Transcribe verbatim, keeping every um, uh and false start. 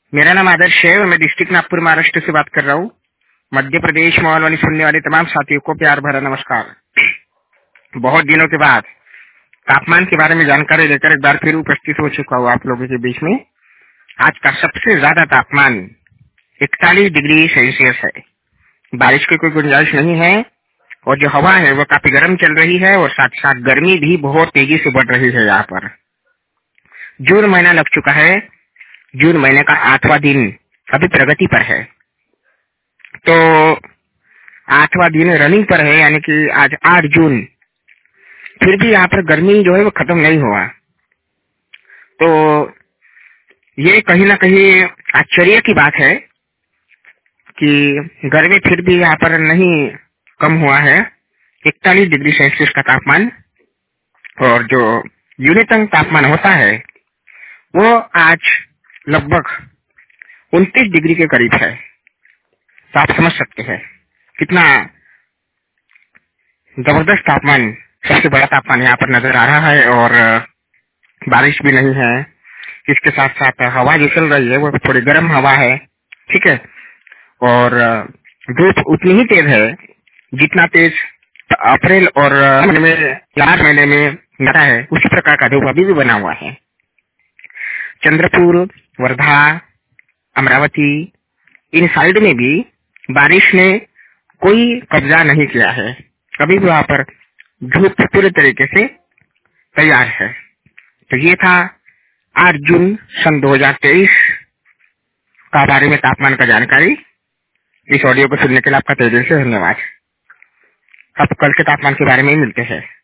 मेरा नाम आदर्श है और मैं डिस्ट्रिक्ट नागपुर महाराष्ट्र से बात कर रहा हूँ। मध्य प्रदेश मोहन वाली सुनने वाले तमाम साथियों को प्यार भरा नमस्कार। बहुत दिनों के बाद तापमान के बारे में जानकारी लेकर एक बार फिर उपस्थित हो चुका हूँ आप लोगों के बीच में। आज का सबसे ज्यादा तापमान इकतालीस डिग्री सेल्सियस है। बारिश की कोई गुंजाइश नहीं है और जो हवा है वो काफी गर्म चल रही है और साथ साथ गर्मी भी बहुत तेजी से बढ़ रही है। यहाँ पर जून महीना लग चुका है। जून महीने का आठवां दिन अभी प्रगति पर है, तो आठवां दिन रनिंग पर है, यानी कि आज आठ जून। फिर भी यहाँ पर गर्मी जो है वो खत्म नहीं हुआ, तो ये कहीं ना कहीं आश्चर्य की बात है कि गर्मी फिर भी यहाँ पर नहीं कम हुआ है। इकतालीस डिग्री सेल्सियस का तापमान और जो न्यूनतम तापमान होता है वो आज लगभग उनतीस डिग्री के करीब है। तो आप समझ सकते हैं कितना जबरदस्त तापमान, सबसे बड़ा तापमान यहाँ पर नजर आ रहा है। और बारिश भी नहीं है, इसके साथ साथ हवा जो चल रही है वो थोड़ी गर्म हवा है, ठीक है। और धूप उतनी ही तेज है जितना तेज अप्रैल और महीने में चार महीने में आता है, उसी प्रकार का धूप अभी भी बना हुआ है। चंद्रपुर, वर्धा, अमरावती, इन साइड में भी बारिश ने कोई कब्जा नहीं किया है। अभी भी वहाँ पर धूप पूरे तरीके से तैयार है। तो ये था आठ जून सन दो हज़ार तेईस का बारे में तापमान का जानकारी। इस ऑडियो को सुनने के लिए आपका तेजी से धन्यवाद। अब कल के तापमान के बारे में ही मिलते हैं।